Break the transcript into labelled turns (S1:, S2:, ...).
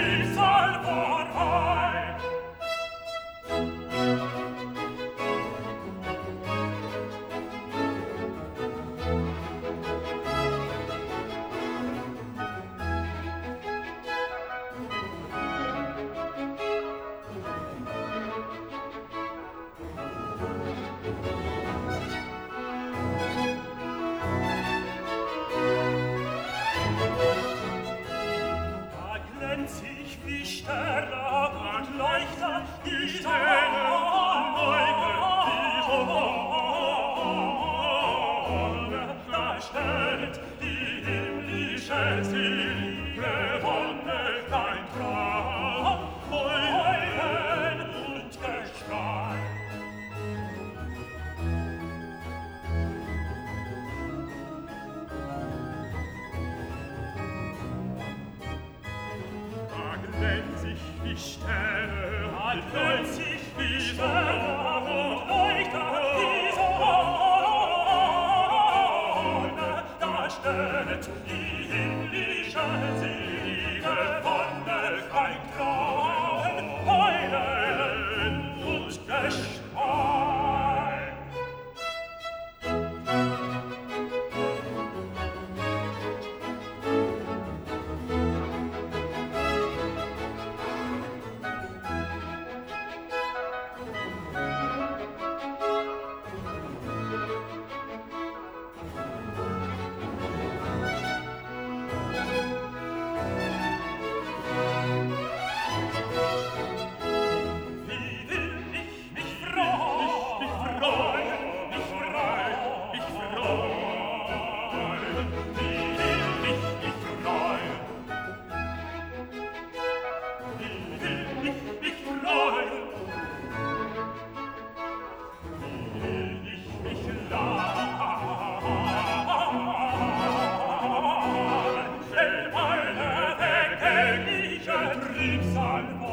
S1: Trübsal vorbei. Da glänz ich wie Sterne und Leuchter, die Sterne und Leuchter, die da stellt die himmlische selige Wonne dein Traum, Heulen und Geschrei. Glänz ich wie Sterne, glänz ich wie Sterne und Leuchter, die Sonne, da stellt die himmlische selige Wonne kein Grauen, Heulen und Geschrei. Wie will ich mich freuen, mich freuen, mich freuen, mich freuen. Wie will ich mich freuen? Wie will ich mich freuen? Wie will ich mich laden? Wenn meine vergängliche Trübsal